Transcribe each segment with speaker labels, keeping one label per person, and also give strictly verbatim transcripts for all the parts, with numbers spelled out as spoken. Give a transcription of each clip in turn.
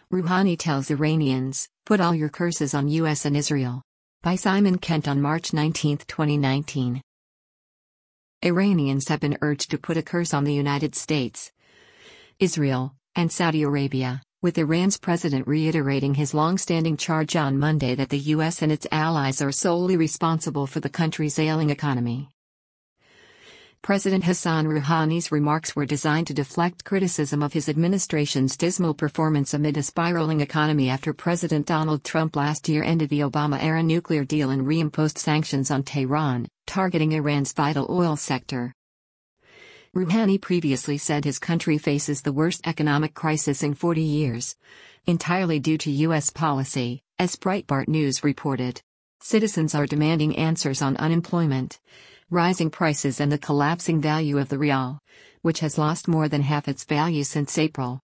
Speaker 1: Rouhani tells Iranians, "Put all your curses on U S and Israel." By Simon Kent on March nineteenth, twenty nineteen. Iranians have been urged to put a curse on the United States, Israel, and Saudi Arabia, with Iran's president reiterating his long-standing charge on Monday that the U S and its allies are solely responsible for the country's ailing economy. President Hassan Rouhani's remarks were designed to deflect criticism of his administration's dismal performance amid a spiraling economy after President Donald Trump last year ended the Obama-era nuclear deal and reimposed sanctions on Tehran, targeting Iran's vital oil sector. Rouhani previously said his country faces the worst economic crisis in forty years, entirely due to U S policy, as Breitbart News reported. Citizens are demanding answers on unemployment, rising prices and the collapsing value of the rial, which has lost more than half its value since April.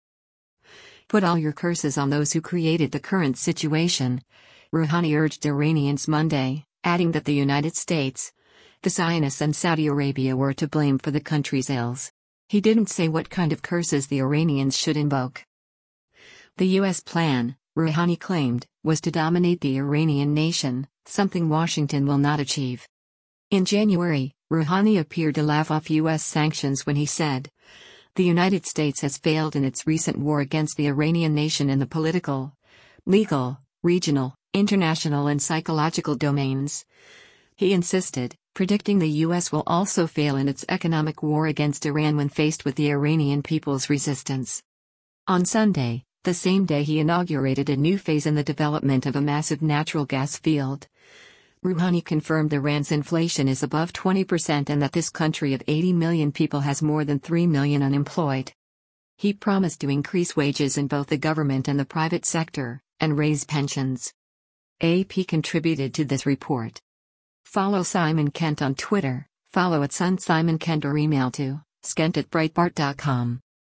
Speaker 1: Put all your curses on those who created the current situation, Rouhani urged Iranians Monday, adding that the United States, the Zionists and Saudi Arabia were to blame for the country's ills. He didn't say what kind of curses the Iranians should invoke. The U S plan, Rouhani claimed, was to dominate the Iranian nation, something Washington will not achieve. In January, Rouhani appeared to laugh off U S sanctions when he said, "The United States has failed in its recent war against the Iranian nation in the political, legal, regional, international and psychological domains." He insisted, predicting the U S will also fail in its economic war against Iran when faced with the Iranian people's resistance. On Sunday, the same day he inaugurated a new phase in the development of a massive natural gas field, Rouhani confirmed Iran's inflation is above twenty percent and that this country of eighty million people has more than three million unemployed. He promised to increase wages in both the government and the private sector, and raise pensions. A P contributed to this report. Follow Simon Kent on Twitter, follow at Sun Simon Kent or email to skent at breitbart dot com.